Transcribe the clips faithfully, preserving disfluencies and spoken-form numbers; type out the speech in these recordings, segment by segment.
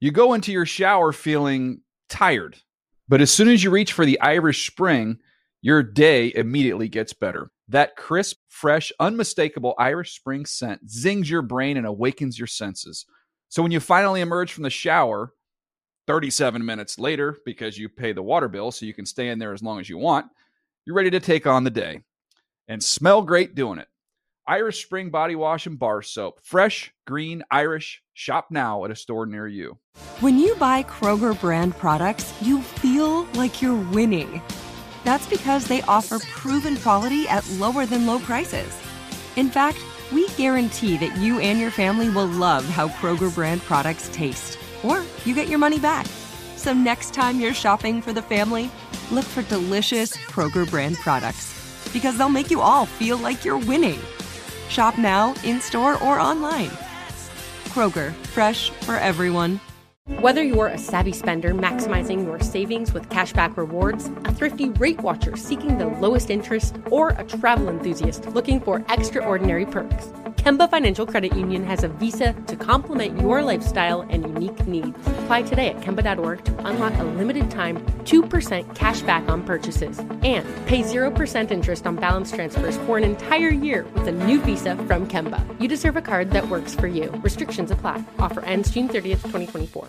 You go into your shower feeling tired, but as soon as you reach for the Irish Spring, your day immediately gets better. That crisp, fresh, unmistakable Irish Spring scent zings your brain and awakens your senses. So when you finally emerge from the shower, thirty-seven minutes later, because you pay the water bill so you can stay in there as long as you want, you're ready to take on the day and smell great doing it. Irish Spring Body Wash and Bar Soap. Fresh, green, Irish. Shop now at a store near you. When you buy Kroger brand products, you feel like you're winning. That's because they offer proven quality at lower than low prices. In fact, we guarantee that you and your family will love how Kroger brand products taste, or you get your money back. So next time you're shopping for the family, look for delicious Kroger brand products, because they'll make you all feel like you're winning. Shop now, in-store, or online. Kroger, fresh for everyone. Whether you're a savvy spender maximizing your savings with cashback rewards, a thrifty rate watcher seeking the lowest interest, or a travel enthusiast looking for extraordinary perks, Kemba Financial Credit Union has a visa to complement your lifestyle and unique needs. Apply today at Kemba dot org to unlock a limited time two percent cash back on purchases and pay zero percent interest on balance transfers for an entire year with a new visa from Kemba. You deserve a card that works for you. Restrictions apply. Offer ends June thirtieth, twenty twenty-four.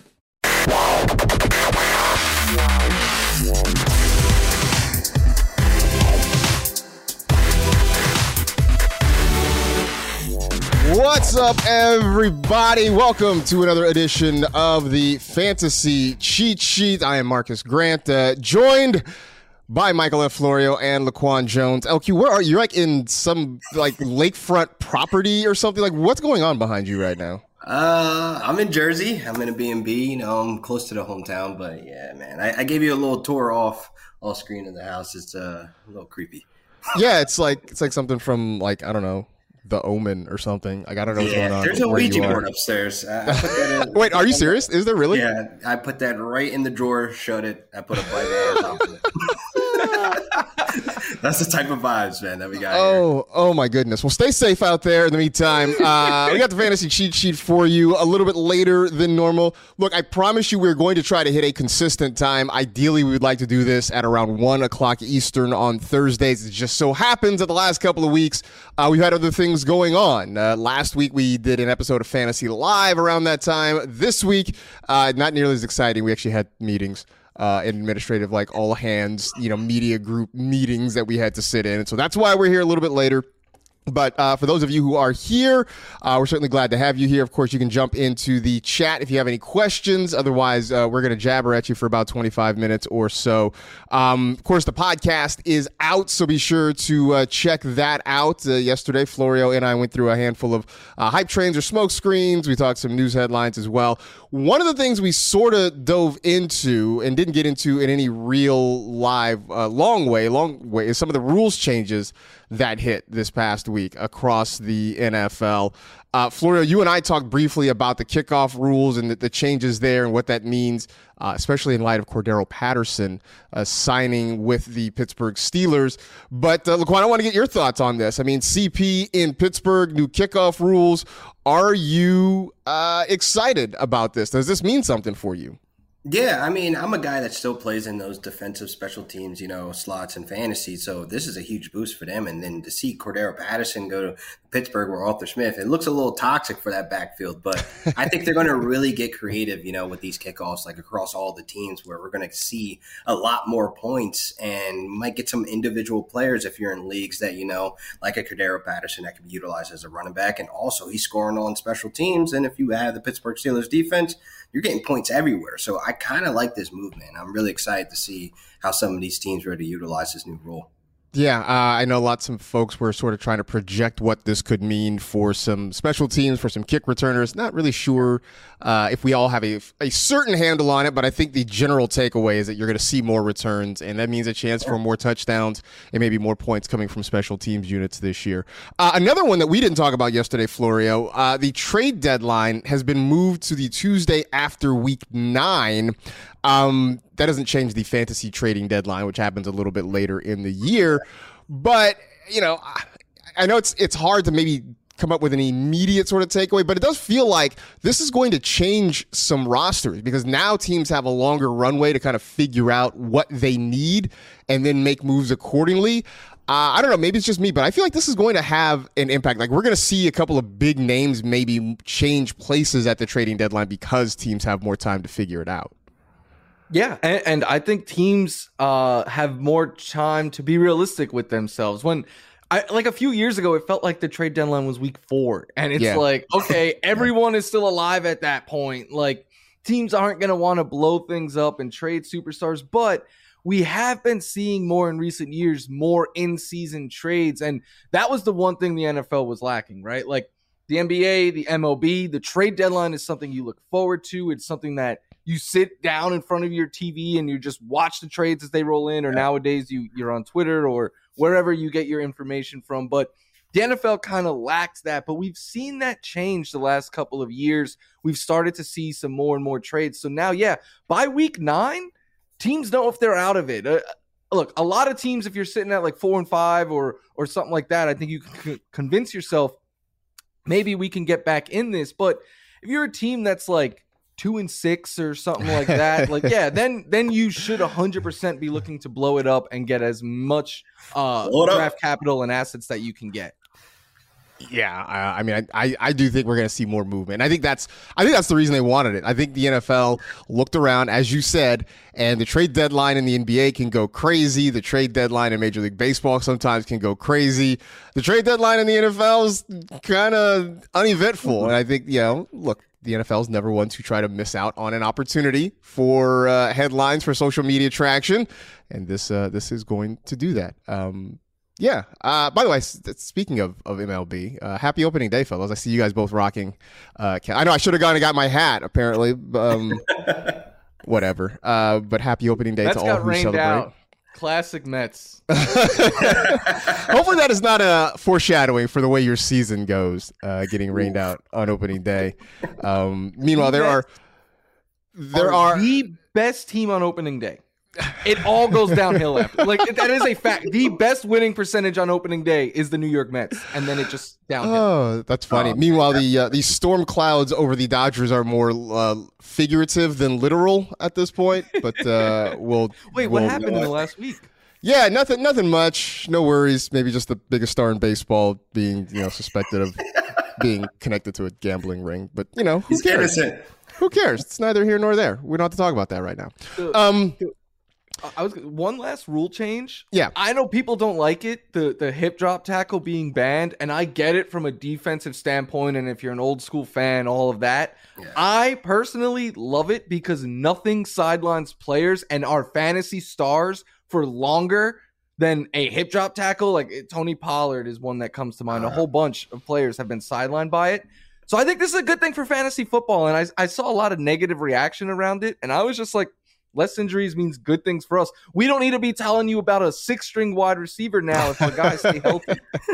What's up, everybody? Welcome to another edition of the Fantasy Cheat Sheet. I am Marcus Grant, uh, joined by Michael F. Florio and Laquan Jones. L Q, where are you? You're like in some like lakefront property or something. Like, what's going on behind you right now? Uh, I'm in Jersey. I'm in a B and B. You know, I'm close to the hometown. But yeah, man, I, I gave you a little tour off off screen of the house. It's uh, a little creepy. Yeah, it's like it's like something from like I don't know. The Omen or something. Like, I don't know what's yeah, going on. There's a Ouija board upstairs. I, I put that in, Wait, are you serious? Is there really? Yeah, I put that right in the drawer, shut it. I put a Bible on top of it. That's the type of vibes, man, that we got Oh, here. oh my goodness. Well, stay safe out there in the meantime. Uh, we got the fantasy cheat sheet for you a little bit later than normal. Look, I promise you we're going to try to hit a consistent time. Ideally, we would like to do this at around one o'clock Eastern on Thursdays. It just so happens that the last couple of weeks, uh, we've had other things going on. Uh, last week, we did an episode of Fantasy Live around that time. This week, uh, not nearly as exciting. We actually had meetings. Uh, administrative, like all hands, you know, media group meetings that we had to sit in. And so that's why we're here a little bit later. But uh, for those of you who are here, uh, we're certainly glad to have you here. Of course, you can jump into the chat if you have any questions. Otherwise, uh, we're going to jabber at you for about twenty-five minutes or so. Um, of course, the podcast is out, so be sure to uh, check that out. Uh, yesterday, Florio and I went through a handful of uh, hype trains or smoke screens. We talked some news headlines as well. One of the things we sort of dove into and didn't get into in any real live, uh, long way, long way, is some of the rules changes that hit this past week across the N F L. Uh, Florio, you and I talked briefly about the kickoff rules and the, the changes there and what that means, uh, especially in light of Cordero Patterson uh, signing with the Pittsburgh Steelers. But, uh, Laquan, I want to get your thoughts on this. I mean, C P in Pittsburgh, new kickoff rules. Are you uh, excited about this? Does this mean something for you? Yeah, I mean, I'm a guy that still plays in those defensive special teams, you know, slots and fantasy. So this is a huge boost for them. And then to see Cordero Patterson go to Pittsburgh or Arthur Smith, it looks a little toxic for that backfield. But I think they're going to really get creative, you know, with these kickoffs, like across all the teams, where we're going to see a lot more points and might get some individual players if you're in leagues that, you know, like a Cordero Patterson that can be utilized as a running back. And also he's scoring on special teams. And if you have the Pittsburgh Steelers defense, you're getting points everywhere. So I kind of like this move, man. I'm really excited to see how some of these teams are ready to utilize this new rule. Yeah, uh, I know lots of folks were sort of trying to project what this could mean for some special teams, for some kick returners. Not really sure uh, if we all have a, a certain handle on it, but I think the general takeaway is that you're going to see more returns, and that means a chance for more touchdowns and maybe more points coming from special teams units this year. Uh, another one that we didn't talk about yesterday, Florio, uh, the trade deadline has been moved to the Tuesday after week nine. Um, that doesn't change the fantasy trading deadline, which happens a little bit later in the year. But, you know, I, I know it's it's hard to maybe come up with an immediate sort of takeaway, but it does feel like this is going to change some rosters because now teams have a longer runway to kind of figure out what they need and then make moves accordingly. Uh, I don't know, maybe it's just me, but I feel like this is going to have an impact. Like we're going to see a couple of big names maybe change places at the trading deadline because teams have more time to figure it out. Yeah, and, and I think teams uh, have more time to be realistic with themselves. When I like a few years ago, it felt like the trade deadline was week four, and it's Yeah. like, okay, everyone is still alive at that point. Like teams aren't going to want to blow things up and trade superstars, but we have been seeing more in recent years, more in-season trades, and that was the one thing the N F L was lacking, right? Like the N B A, the M L B, the trade deadline is something you look forward to. It's something that you sit down in front of your T V and you just watch the trades as they roll in, or yeah. nowadays you, you're on Twitter or wherever you get your information from. But the N F L kind of lacks that, but we've seen that change the last couple of years. We've started to see some more and more trades. So now, yeah, by week nine, teams know if they're out of it. Uh, look, a lot of teams, if you're sitting at like four and five or or something like that, I think you can c- convince yourself maybe we can get back in this. But if you're a team that's like two and six or something like that, like yeah, then then you should one hundred percent be looking to blow it up and get as much uh, draft capital and assets that you can get. Yeah, I, I mean, I, I do think we're going to see more movement. I think that's I think that's the reason they wanted it. I think the N F L looked around, as you said, and the trade deadline in the N B A can go crazy. The trade deadline in Major League Baseball sometimes can go crazy. The trade deadline in the N F L is kind of uneventful. And I think, you know, look, the N F L is never one to try to miss out on an opportunity for uh, headlines, for social media traction, and this uh, this is going to do that. Um, Yeah. Uh, by the way, speaking of, of M L B, uh, happy opening day, fellas. I see you guys both rocking. Uh, I know I should have gone and got my hat, apparently. Um, whatever. Uh, but happy opening day Mets to all got who rained celebrate. Out. Classic Mets. Hopefully that is not a foreshadowing for the way your season goes, uh, getting rained out on opening day. Um, meanwhile, there are there are the best team on opening day. It all goes downhill after. Like that is a fact. The best winning percentage on opening day is the New York Mets, and then it just downhill. Oh, that's funny. Um, Meanwhile, the uh, the storm clouds over the Dodgers are more uh, figurative than literal at this point. But uh, we'll wait. We'll, what happened in the last week? Yeah, nothing, nothing much. No worries. Maybe just the biggest star in baseball being, you know, suspected of being connected to a gambling ring. But you know, who He's cares? innocent. Who cares? It's neither here nor there. We don't have to talk about that right now. Um. I was one last rule change. Yeah, I know people don't like it, the the hip drop tackle being banned, and I get it from a defensive standpoint. And if you're an old school fan, all of that, yeah. I personally love it because nothing sidelines players and our fantasy stars for longer than a hip drop tackle. Like Tony Pollard is one that comes to mind. Uh, a whole bunch of players have been sidelined by it. So I think this is a good thing for fantasy football. And I I saw a lot of negative reaction around it, and I was just like, less injuries means good things for us. We don't need to be telling you about a six-string wide receiver now if our guys stay healthy.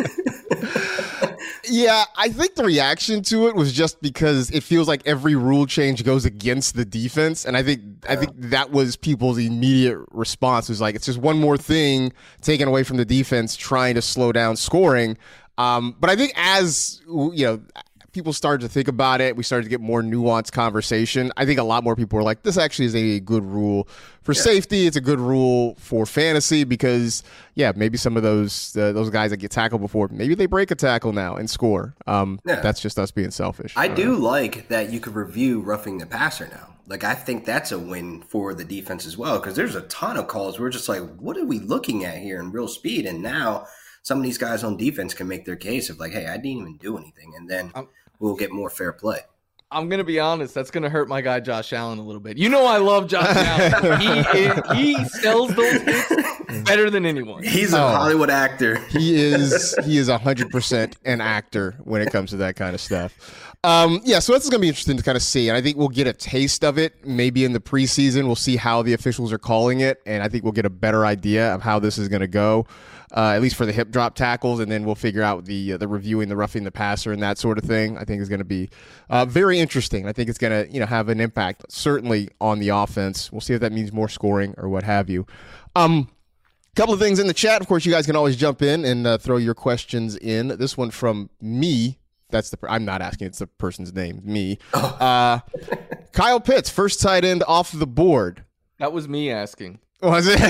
Yeah, I think the reaction to it was just because it feels like every rule change goes against the defense, and I think yeah. I think that was people's immediate response. Was like, it's just one more thing taken away from the defense, trying to slow down scoring. Um, but I think as you know, people started to think about it, we started to get more nuanced conversation. I think a lot more people were like, this actually is a good rule for yeah. safety. It's a good rule for fantasy because, yeah, maybe some of those uh, those guys that get tackled before, maybe they break a tackle now and score. Um, yeah. That's just us being selfish. I do know. like that you could review roughing the passer now. Like, I think that's a win for the defense as well because there's a ton of calls. We're just like, what are we looking at here in real speed? And now some of these guys on defense can make their case of like, hey, I didn't even do anything. And then I'm, we'll get more fair play. I'm going to be honest. That's going to hurt my guy, Josh Allen, a little bit. You know I love Josh Allen. He, he sells those hits better than anyone. He's a oh, Hollywood actor. He is He is one hundred percent an actor when it comes to that kind of stuff. Um, yeah, so that's going to be interesting to kind of see. And I think we'll get a taste of it maybe in the preseason. We'll see how the officials are calling it. And I think we'll get a better idea of how this is going to go. Uh, at least for the hip drop tackles, and then we'll figure out the uh, the reviewing, the roughing the passer, and that sort of thing. I think is going to be uh, very interesting. I think it's going to you know have an impact certainly on the offense. We'll see if that means more scoring or what have you. Um, couple of things in the chat. Of course, you guys can always jump in and uh, throw your questions in. This one from me, That's the. I'm not asking. It's the person's name. Me. Uh, Kyle Pitts, first tight end off the board. That was me asking. Was it?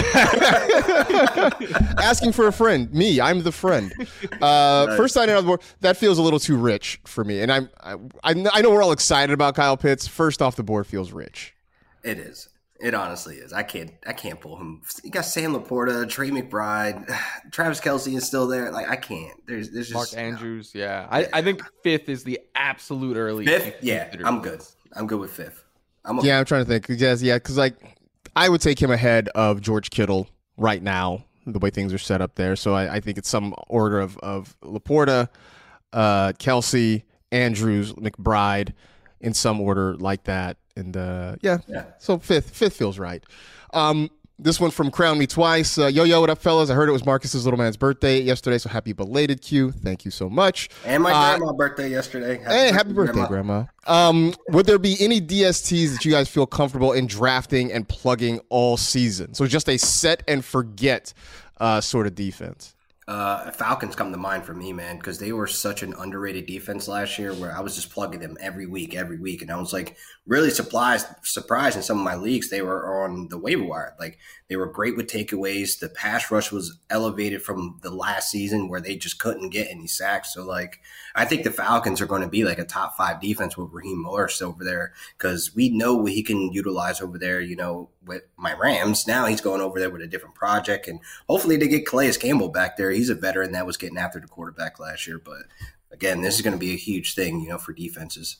Asking for a friend. Me, I'm the friend. Uh, nice. First tight end off the board. That feels a little too rich for me. And I'm, I, I know we're all excited about Kyle Pitts. First off the board feels rich. It is. It honestly is. I can't. I can't pull him. You got Sam Laporta, Trey McBride, Travis Kelce is still there. Like I can't. There's. There's just Mark Andrews. No. Yeah. I, I think fifth is the absolute early. Fifth. Yeah. I'm good. I'm good with fifth. I'm okay. Yeah. I'm trying to think. Yes. Yeah. Because like I would take him ahead of George Kittle right now, the way things are set up there. So I, I think it's some order of of Laporta, uh, Kelce, Andrews, McBride, in some order like that. And uh, yeah. yeah, so fifth, fifth feels right. Um, this one from Crown Me Twice. Uh, yo, yo, what up, fellas? I heard it was Marcus's little man's birthday yesterday, so happy belated, Q. Thank you so much. And my uh, grandma's birthday yesterday. Happy hey, happy birthday, birthday grandma. grandma. Um, would there be any D S Ts that you guys feel comfortable in drafting and plugging all season? So just a set and forget uh, sort of defense. Uh, Falcons come to mind for me, man, because they were such an underrated defense last year where I was just plugging them every week, every week. And I was like really surprised, surprised in some of my leagues. They were on the waiver wire. Like they were great with takeaways. The pass rush was elevated from the last season where they just couldn't get any sacks. So like, I think the Falcons are going to be like a top five defense with Raheem Morris over there because we know what he can utilize over there, you know, with my Rams. Now he's going over there with a different project and hopefully they get Calais Campbell back there. He's a veteran that was getting after the quarterback last year. But again, this is going to be a huge thing, you know, for defenses.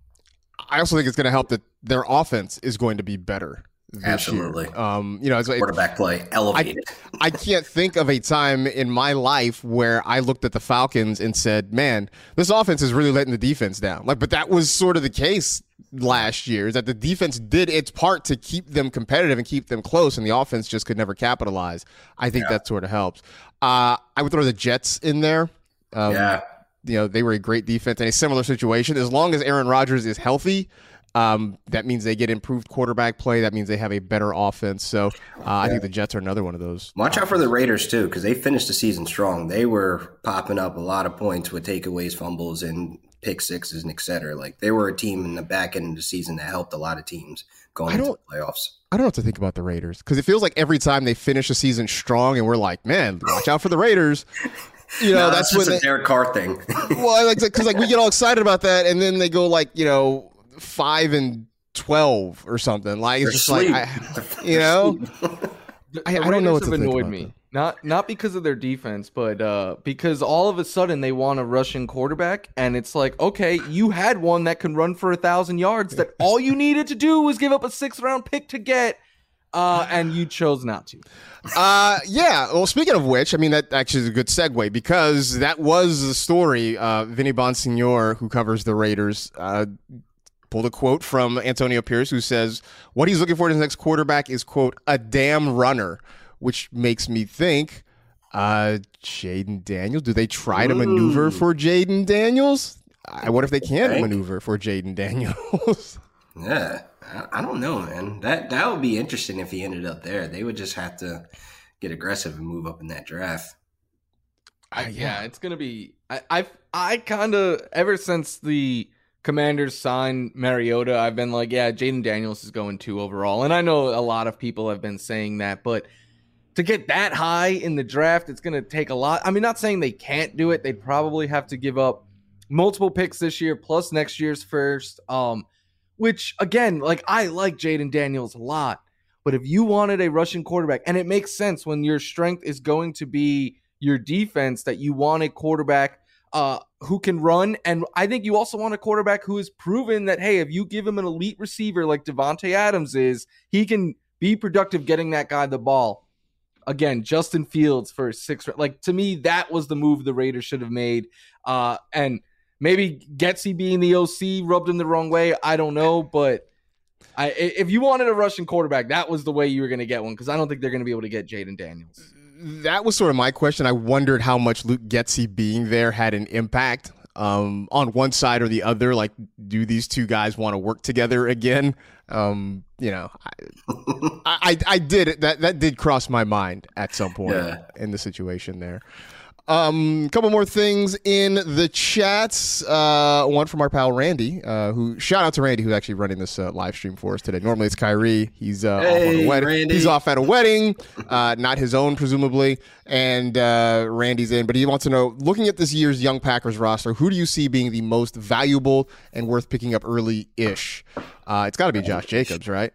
I also think it's going to help that their offense is going to be better. This Absolutely. Year. Um, you know, it's, quarterback play elevated. I, I can't think of a time in my life where I looked at the Falcons and said, man, this offense is really letting the defense down. Like, but that was sort of the case last year, is that the defense did its part to keep them competitive and keep them close, and the offense just could never capitalize. I think yeah. that sort of helps. Uh, I would throw the Jets in there. Um, yeah. You know, they were a great defense in a similar situation. As long as Aaron Rodgers is healthy, Um, that means they get improved quarterback play. That means they have a better offense. So uh, I think the Jets are another one of those. Watch out for the Raiders, too, because they finished the season strong. They were popping up a lot of points with takeaways, fumbles, and pick sixes, and et cetera. Like, they were a team in the back end of the season that helped a lot of teams going into the playoffs. I don't know what to think about the Raiders because it feels like every time they finish a season strong and we're like, man, watch out for the Raiders. You know, no, that's, that's just when a Derek Carr thing. Well, like, because like we get all excited about that, and then they go like, you know, five and twelve or something. Like it's just sleep. like, I, you know, I, I don't know what to think annoyed about me. That. Not not because of their defense, but uh, because all of a sudden they want a Russian quarterback, and it's like, okay, you had one that can run for a thousand yards. That all you needed to do was give up a sixth round pick to get. Uh, and you chose not to. Uh, yeah. Well, speaking of which, I mean, that actually is a good segue because that was the story. Uh, Vinny Bonsignor, who covers the Raiders, uh, pulled a quote from Antonio Pierce, who says what he's looking for in his next quarterback is, quote, a damn runner, which makes me think, uh, Jaden Daniels. Do they try to maneuver for Jaden Daniels? I wonder if they can maneuver for Jaden Daniels. Yeah. I don't know, man. That that would be interesting if he ended up there. They would just have to get aggressive and move up in that draft. I, yeah, it's gonna be. I I, I kind of ever since the Commanders signed Mariota, I've been like, yeah, Jaden Daniels is going two overall, and I know a lot of people have been saying that, but to get that high in the draft, it's gonna take a lot. I mean, not saying they can't do it. They'd probably have to give up multiple picks this year plus next year's first. Um. Which, again, like I like Jaden Daniels a lot, but if you wanted a Russian quarterback, and it makes sense when your strength is going to be your defense, that you want a quarterback uh, who can run, and I think you also want a quarterback who has proven that, hey, if you give him an elite receiver like Devontae Adams is, he can be productive getting that guy the ball. Again, Justin Fields for six. Like, to me, that was the move the Raiders should have made, uh, and maybe Getsy being the O C rubbed him the wrong way. I don't know, but I, if you wanted a Russian quarterback, that was the way you were going to get one because I don't think they're going to be able to get Jaden Daniels. That was sort of my question. I wondered how much Luke Getsy being there had an impact um, on one side or the other. Like, do these two guys want to work together again? Um, you know, I, I, I did it. That, that did cross my mind at some point yeah. in the situation there. Um, a couple more things in the chats. Uh, one from our pal Randy, uh, who shout out to Randy, who's actually running this uh, live stream for us today. Normally it's Kyrie. He's uh, hey, off on a wedding. Randy. He's off at a wedding, uh, not his own presumably. And uh, Randy's in, but he wants to know, looking at this year's young Packers roster, who do you see being the most valuable and worth picking up early-ish? Uh, it's got to be Josh Jacobs, right?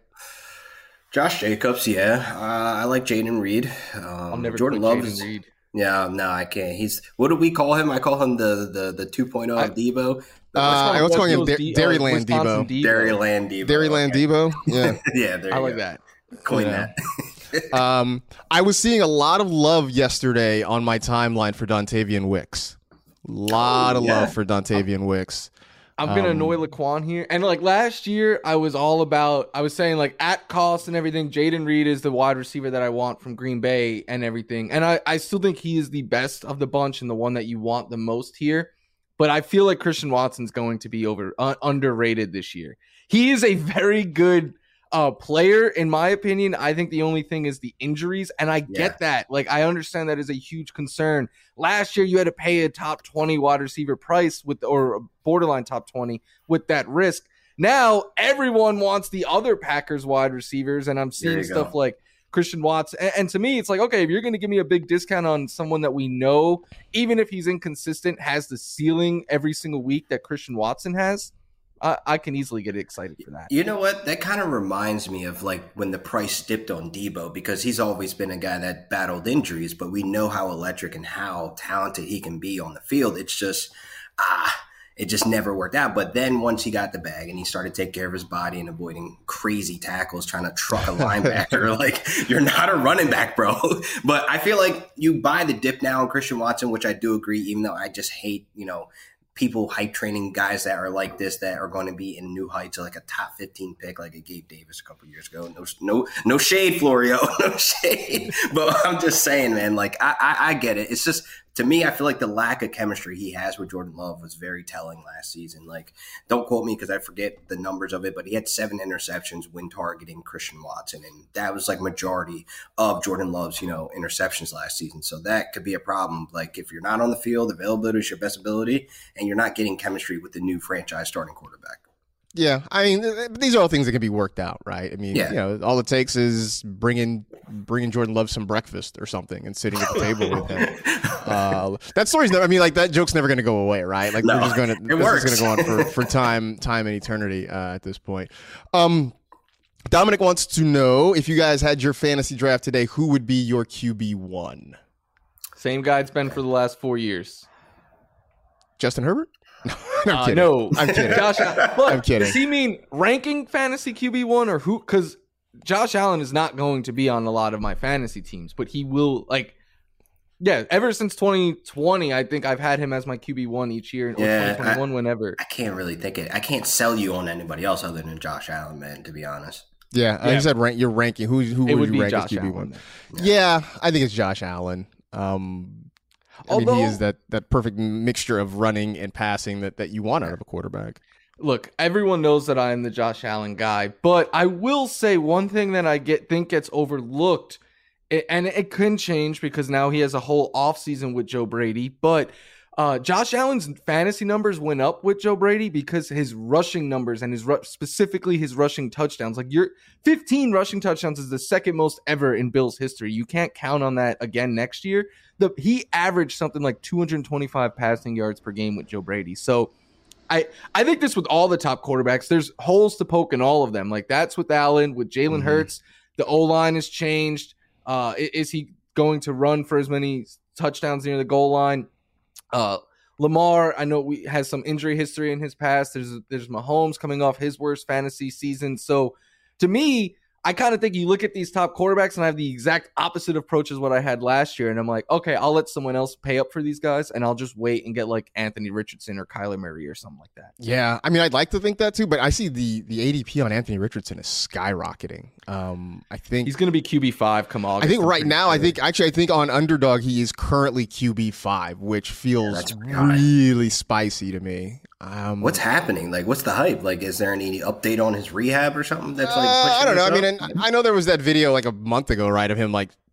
Josh Jacobs, yeah. Uh, I like Jaden Reed. Um, I'll never Jordan Jordan Love. Jaden Reed. Yeah, no, I can't. He's what do we call him? I call him the the the two point oh of Debo. Uh, I was calling him West da- Coast Dairyland Wisconsin Debo. Dairyland Debo. Dairyland okay. Debo. Yeah. yeah, there you I like go. that. Coin Yeah. that. um, I was seeing a lot of love yesterday on my timeline for Dontavian Wicks. A lot Oh, of yeah. love for Dontavian Wicks. I'm gonna Um, annoy Laquan here. And like last year, I was all about. I was saying like at cost and everything. Jaden Reed is the wide receiver that I want from Green Bay and everything. And I, I still think he is the best of the bunch and the one that you want the most here. But I feel like Christian Watson's going to be over uh, underrated this year. He is a very good uh, player, in my opinion. I think the only thing is the injuries, and I Yeah. get that. Like I understand that is a huge concern. Last year, you had to pay a top twenty wide receiver price with, or a borderline top twenty with that risk. Now everyone wants the other Packers wide receivers, and I'm seeing you stuff go. like Christian Watts. And, and to me, it's like, okay, if you're going to give me a big discount on someone that we know, even if he's inconsistent, has the ceiling every single week that Christian Watson has, I, I can easily get excited for that. You know what? That kind of reminds me of like when the price dipped on Debo, because he's always been a guy that battled injuries, but we know how electric and how talented he can be on the field. It's just, ah, it just never worked out. But then once he got the bag and he started taking care of his body and avoiding crazy tackles, trying to truck a linebacker, like you're not a running back, bro. But I feel like you buy the dip now on Christian Watson, which I do agree, even though I just hate, you know, people hype training guys that are like this, that are going to be in new heights, like a top fifteen pick, like a Gabe Davis a couple years ago. No, no, no shade, Florio, no shade. But I'm just saying, man, like I, I, I get it. It's just, to me, I feel like the lack of chemistry he has with Jordan Love was very telling last season. Like, don't quote me because I forget the numbers of it, but he had seven interceptions when targeting Christian Watson, and that was like majority of Jordan Love's, you know, interceptions last season. So that could be a problem. Like, if you're not on the field, availability is your best ability, and you're not getting chemistry with the new franchise starting quarterback. Yeah, I mean, th- these are all things that can be worked out, right? I mean, Yeah. you know, all it takes is bringing bringing Jordan Love some breakfast or something and sitting at the table with him. Uh, that story's never. I mean, like that joke's never going to go away, right? Like No, we're just going to. it This works. is going to go on for, for time, time and eternity uh, at this point. Um, Dominic wants to know, if you guys had your fantasy draft today, who would be your Q B one? Same guy it's been for the last four years. Justin Herbert? No, I'm Uh, kidding. no, I'm kidding. Josh, look, I'm kidding. Does he mean ranking fantasy Q B one or who? Because Josh Allen is not going to be on a lot of my fantasy teams, but he will. Like, yeah, ever since twenty twenty, I think I've had him as my Q B one each year, or Yeah, twenty twenty-one, whenever. I can't really think it. I can't sell you on anybody else other than Josh Allen, man, to be honest. Yeah, I Yeah. said rank. You're ranking. Who who It would would you be rank as Josh Q B Allen. one? then. Yeah, I think it's Josh Allen. Um, I mean, he Although- is that, that perfect mixture of running and passing that, that you want out of a quarterback. Look, everyone knows that I am the Josh Allen guy, but I will say one thing that I get think gets overlooked, it, and it can change because now he has a whole offseason with Joe Brady, but uh, Josh Allen's fantasy numbers went up with Joe Brady because his rushing numbers and his ru- specifically his rushing touchdowns, like your fifteen rushing touchdowns is the second most ever in Bills history. You can't count on that again next year. The he averaged something like two hundred twenty-five passing yards per game with Joe Brady. So I, I think this with all the top quarterbacks, there's holes to poke in all of them. Like that's with Allen, with Jalen Mm-hmm. Hurts. The O-line has changed. Uh, i- is he going to run for as many touchdowns near the goal line? Uh, Lamar, I know we has some injury history in his past. There's there's Mahomes coming off his worst fantasy season. So to me, I kind of think you look at these top quarterbacks and I have the exact opposite approach as what I had last year. And I'm like, okay, I'll let someone else pay up for these guys and I'll just wait and get like Anthony Richardson or Kyler Murray or something like that. Yeah, I mean, I'd like to think that too, but I see the the A D P on Anthony Richardson is skyrocketing. Um, I think He's going to be Q B five come August. I think I'm right pretty now, I sure. think actually, I think on Underdog he is currently Q B five, which feels that's pretty high. really spicy to me. Um, What's happening? Like, what's the hype? Like, is there any update on his rehab or something that's like Uh, pushing I don't know. I this mean, up? and I know there was that video like a month ago, right, of him like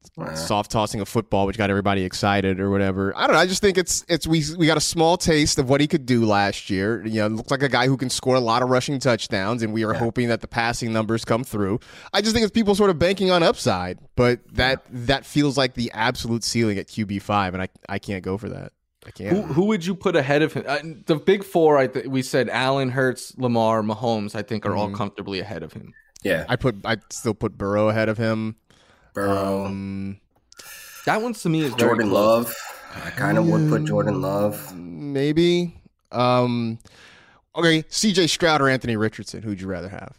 Wow. soft tossing a football, which got everybody excited or whatever. I don't know. I just think it's it's we we got a small taste of what he could do last year. You know, looks like a guy who can score a lot of rushing touchdowns, and we are yeah. hoping that the passing numbers come through. I just think it's people sort of banking on upside, but that yeah. that feels like the absolute ceiling at Q B five, and I I can't go for that. I can't. Who, who would you put ahead of him? Uh, the big four, I th- we said Allen, Hurts, Lamar, Mahomes. I think are mm-hmm. all comfortably ahead of him. Yeah, I put I still put Burrow ahead of him. Burrow. Um, that one to me is Jordan very Love. I kind of would put Jordan Love. Maybe. Um, okay, C J Stroud or Anthony Richardson. Who'd you rather have?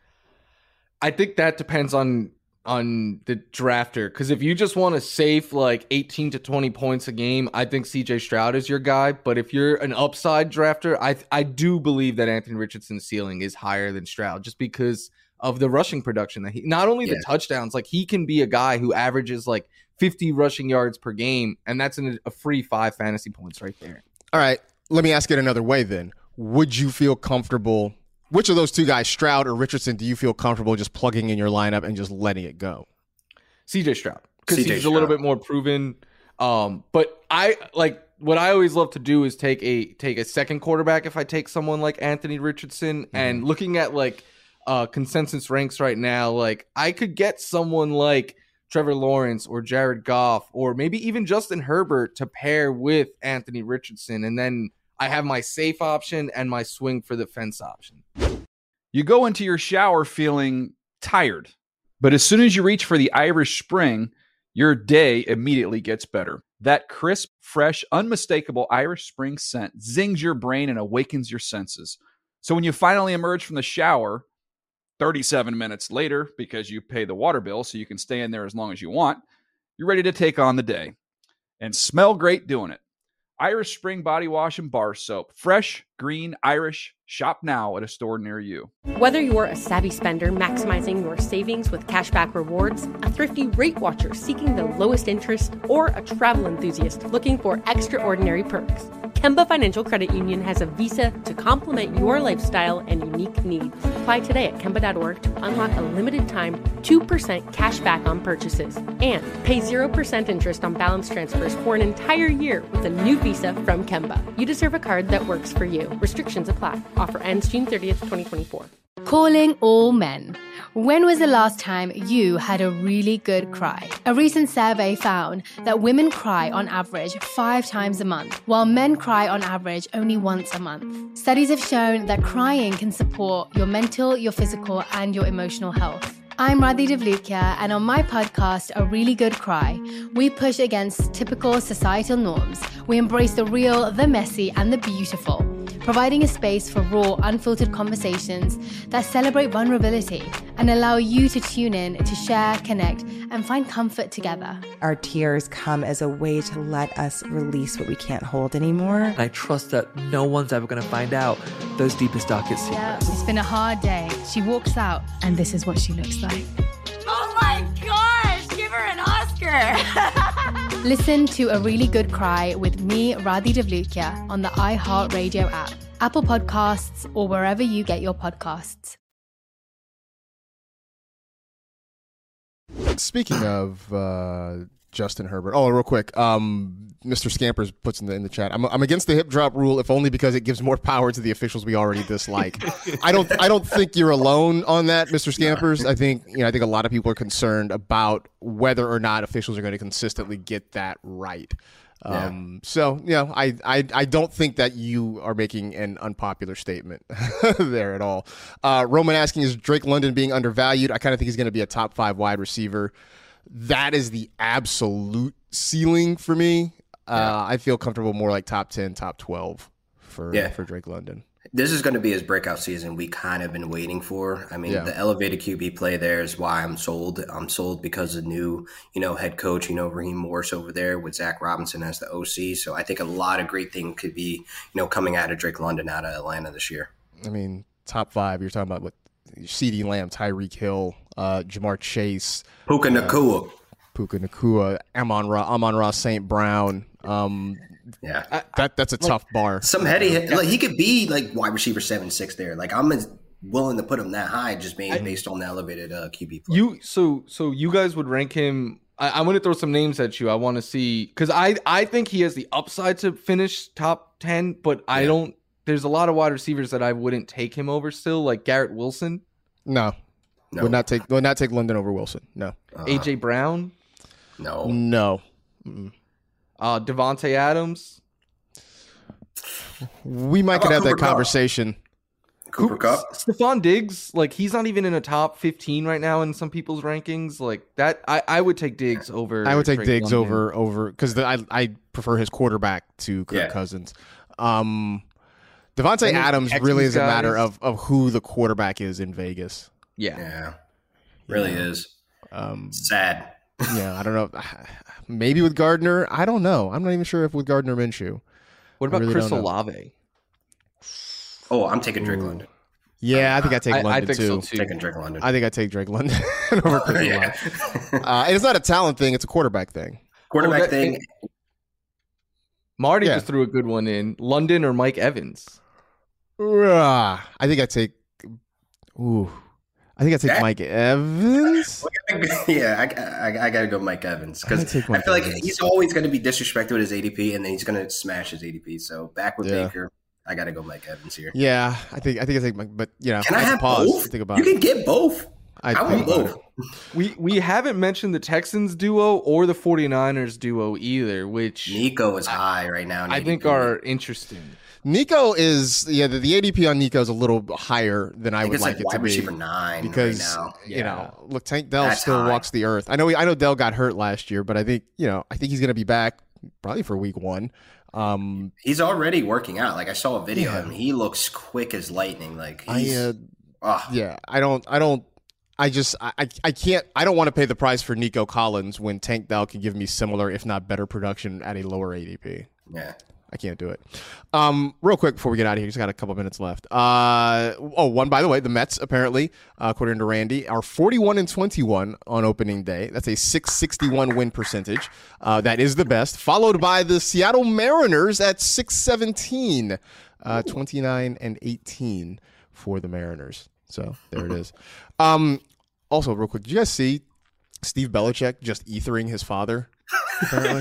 I think that depends on on the drafter. Because if you just want to save like eighteen to twenty points a game, I think C J Stroud is your guy. But if you're an upside drafter, I I do believe that Anthony Richardson's ceiling is higher than Stroud, just because of the rushing production that he, not only yeah. the touchdowns, like he can be a guy who averages like fifty rushing yards per game, and that's in a free five fantasy points right there. All right, let me ask it another way then. Would you feel comfortable, which of those two guys, Stroud or Richardson, do you feel comfortable just plugging in your lineup and just letting it go? C J Stroud, because he's Stroud. a little bit more proven. Um, but I like what I always love to do is take a take a second quarterback if I take someone like Anthony Richardson, mm-hmm. and looking at like Uh, consensus ranks right now, like I could get someone like Trevor Lawrence or Jared Goff or maybe even Justin Herbert to pair with Anthony Richardson, and then I have my safe option and my swing for the fence option. You go into your shower feeling tired, but as soon as you reach for the Irish Spring, your day immediately gets better. That crisp, fresh, unmistakable Irish Spring scent zings your brain and awakens your senses. So when you finally emerge from the shower thirty-seven minutes later, because you pay the water bill so you can stay in there as long as you want, you're ready to take on the day and smell great doing it. Irish Spring Body Wash and Bar Soap. Fresh, green, Irish. Shop now at a store near you. Whether you're a savvy spender maximizing your savings with cashback rewards, a thrifty rate watcher seeking the lowest interest, or a travel enthusiast looking for extraordinary perks, Kemba Financial Credit Union has a visa to complement your lifestyle and unique needs. Apply today at Kemba dot org to unlock a limited time two percent cash back on purchases and pay zero percent interest on balance transfers for an entire year with a new visa from Kemba. You deserve a card that works for you. Restrictions apply. Offer ends June thirtieth, twenty twenty-four. Calling all men. When was the last time you had a really good cry? A recent survey found that women cry on average five times a month, while men cry on average only once a month. Studies have shown that crying can support your mental, your physical, and your emotional health. I'm Radhi Devlukia, and on my podcast, A Really Good Cry, we push against typical societal norms. We embrace the real, the messy, and the beautiful, providing a space for raw, unfiltered conversations that celebrate vulnerability and allow you to tune in to share, connect, and find comfort together. Our tears come as a way to let us release what we can't hold anymore. I trust that no one's ever going to find out those deepest, darkest secrets. Yeah, it's been a hard day. She walks out, and this is what she looks like. Oh my gosh, give her an Oscar. Listen to A Really Good Cry with me, Radhi Devlukia, on the iHeartRadio app, Apple Podcasts, or wherever you get your podcasts. Speaking of uh, Justin Herbert, oh, real quick, um, Mister Scampers puts in the in the chat. I'm I'm against the hip drop rule, if only because it gives more power to the officials we already dislike. I don't I don't think you're alone on that, Mister Scampers. I think you know I think a lot of people are concerned about whether or not officials are going to consistently get that right. Um, yeah. So you know, I, I I don't think that you are making an unpopular statement there at all. Uh, Roman asking, is Drake London being undervalued? I kind of think he's going to be a top five wide receiver. That is the absolute ceiling for me. Uh, yeah. I feel comfortable more like top ten, top twelve for yeah. for Drake London. This is going to be his breakout season we kind of been waiting for. I mean, yeah. the elevated Q B play there is why I'm sold. I'm sold because of new, you know, head coach, you know, Raheem Morris over there with Zach Robinson as the O C. So I think a lot of great things could be, you know, coming out of Drake London out of Atlanta this year. I mean, top five, you're talking about what CeeDee Lamb, Tyreek Hill, uh, Jamar Chase. Puka uh, Nacua. Puka Nacua, Amon-Ra, Amon-Ra Saint Brown. Um, yeah, I, that that's a like, tough bar. Some heady, yeah. like he could be like wide receiver seven six there. Like I'm as willing to put him that high, just being I, based on the elevated uh, Q B play. You so so you guys would rank him I, I'm going to throw some names at you. I want to see because I I think he has the upside to finish top ten, but I Yeah. don't. There's a lot of wide receivers that I wouldn't take him over still, like Garrett Wilson, No. No. Would not take would not take London over Wilson. No. Uh, A J Brown, No. No. Mm. uh, Devontae Adams. We might How could about have that Cooper Kupp? conversation. Cooper Cup. Stephon Diggs, like he's not even in a top fifteen right now in some people's rankings. Like that, I, I would take Diggs over. I would take Drake Diggs London. over over because I I prefer his quarterback to Kirk Yeah. Cousins. Um, Devontae And then Adams Texans really is a matter guys. of of who the quarterback is in Vegas. Yeah. Yeah. Really Yeah. is. Um, Sad. yeah, I don't know. Maybe with Gardner, I don't know. I'm not even sure if with Gardner Minshew. What I about really Chris don't know. Olave? Oh, I'm taking Drake Ooh. London. Yeah, I think I take I, I London think too. so too. Taking Drake London. I think I take Drake London over Chris yeah. Olave. Uh, and it's not a talent thing; it's a quarterback thing. Quarterback Oh, that- thing. Marty Yeah. just threw a good one in. London or Mike Evans? Ah, I think I take. Ooh, I think I take That- Mike Evans. yeah, I, I, I got to go Mike Evans I'm gonna because take I Mike feel like Evans. he's always going to be disrespected with his A D P, and then he's going to smash his A D P. So back with Yeah. Baker, I got to go Mike Evans here. Yeah, I think I think I take Mike, but you know, Can I have to have pause both? to think about You it. can get both. I'd I think want about both. it. We we haven't mentioned the Texans duo or the 49ers duo either, which Nico is high right now. in I think A D P. are interesting. Nico is yeah the, the A D P on Nico is a little higher than I, I think would it's like, like it wide to be receiver nine because right now. you Yeah. know look Tank Dell That's still high. walks the earth. I know I know Dell got hurt last year, but I think you know I think he's going to be back probably for week one. Um, He's already working out. Like I saw a video Yeah. of him. He looks quick as lightning. Like I he's, uh, ah, yeah I don't I don't. I just I, I I can't I don't want to pay the price for Nico Collins when Tank Dell can give me similar if not better production at a lower A D P. yeah. I can't do it. Um, real quick before we get out of here, just got a couple minutes left. Uh, oh, one by the way, the Mets apparently, uh, according to Randy, are forty-one and twenty-one on opening day. That's a six sixty-one win percentage. Uh, that is the best. Followed by the Seattle Mariners at six seventeen, uh, twenty-nine and eighteen for the Mariners. So there it is. Um, also, real quick, did you guys see Steve Belichick just ethering his father? Apparently.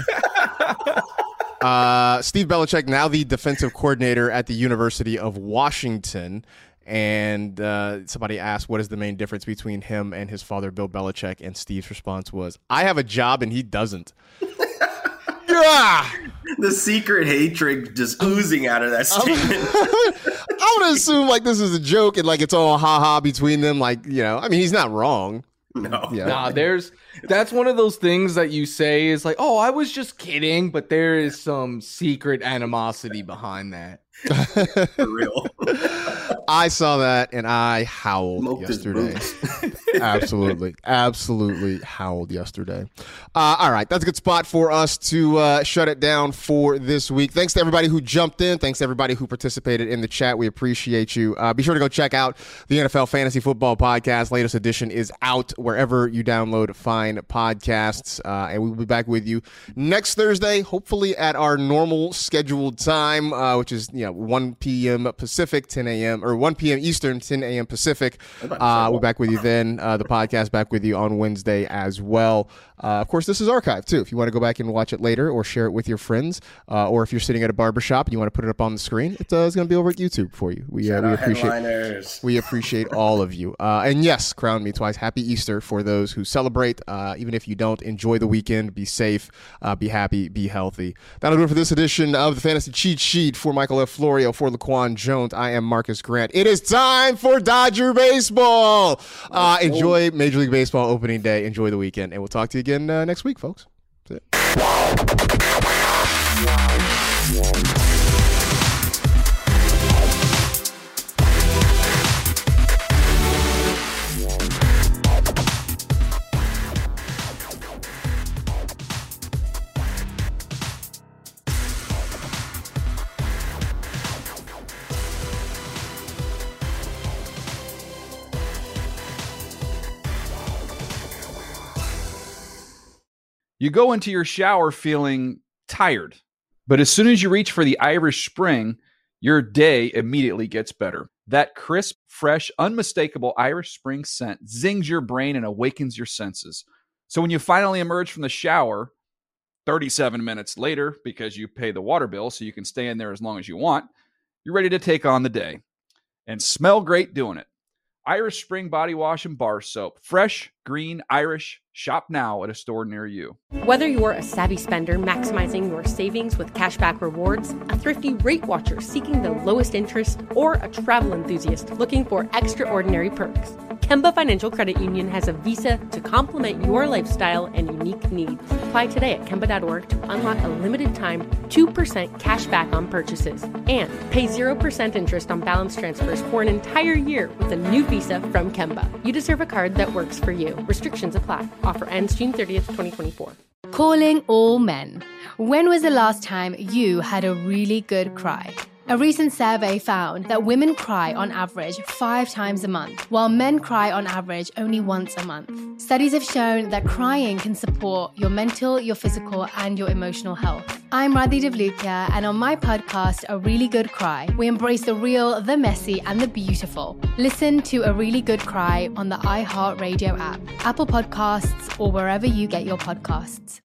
Uh, Steve Belichick, now the defensive coordinator at the University of Washington. And uh, somebody asked, what is the main difference between him and his father, Bill Belichick? And Steve's response was, I have a job and he doesn't. Yeah. The secret hatred just oozing out of that statement. I would assume like this is a joke and like it's all ha ha between them. Like, you know, I mean, he's not wrong. No. Yeah. Nah, there's that's one of those things that you say is like, oh, I was just kidding, but there is some secret animosity behind that. For real. I saw that and I howled Smoked his yesterday. boots. absolutely, absolutely howled yesterday. Uh, all right, that's a good spot for us to uh, shut it down for this week. Thanks to everybody who jumped in. Thanks to everybody who participated in the chat. We appreciate you. Uh, be sure to go check out the N F L Fantasy Football Podcast. Latest edition is out wherever you download fine podcasts, uh, and we'll be back with you next Thursday, hopefully at our normal scheduled time, uh, which is you know one p.m. Pacific, ten a.m. or one p.m. Eastern, ten a.m. Pacific. Uh, we're back with you then. Uh, the podcast back with you on Wednesday as well. Uh, of course, this is archived too. If you want to go back and watch it later or share it with your friends, uh, or if you're sitting at a barbershop and you want to put it up on the screen, it's, uh, it's going to be over at YouTube for you. We, uh, we appreciate Headliners. we appreciate all of you. Uh, and yes, crown me twice. Happy Easter for those who celebrate. Uh, even if you don't, enjoy the weekend. Be safe. Uh, be happy. Be healthy. That'll do it for this edition of the Fantasy Cheat Sheet. For Michael F. Florio, for Laquan Jones, I am Marcus Grant. It is time for Dodger baseball. Uh, enjoy Major League Baseball opening day. Enjoy the weekend, and we'll talk to you again uh, next week, folks. That's it. You go into your shower feeling tired, but as soon as you reach for the Irish Spring, your day immediately gets better. That crisp, fresh, unmistakable Irish Spring scent zings your brain and awakens your senses. So when you finally emerge from the shower thirty-seven minutes later, because you pay the water bill so you can stay in there as long as you want, you're ready to take on the day and smell great doing it. Irish Spring Body Wash and Bar Soap. Fresh, green, Irish. Shop now at a store near you. Whether you're a savvy spender maximizing your savings with cashback rewards, a thrifty rate watcher seeking the lowest interest, or a travel enthusiast looking for extraordinary perks, Kemba Financial Credit Union has a visa to complement your lifestyle and unique needs. Apply today at Kemba dot org to unlock a limited time two percent cash back on purchases and pay zero percent interest on balance transfers for an entire year with a new visa from Kemba. You deserve a card that works for you. Restrictions apply. Offer ends June thirtieth, twenty twenty-four. Calling all men. When was the last time you had a really good cry? A recent survey found that women cry on average five times a month, while men cry on average only once a month. Studies have shown that crying can support your mental, your physical, and your emotional health. I'm Radhi Devlukia, and on my podcast, A Really Good Cry, we embrace the real, the messy, and the beautiful. Listen to A Really Good Cry on the iHeartRadio app, Apple Podcasts, or wherever you get your podcasts.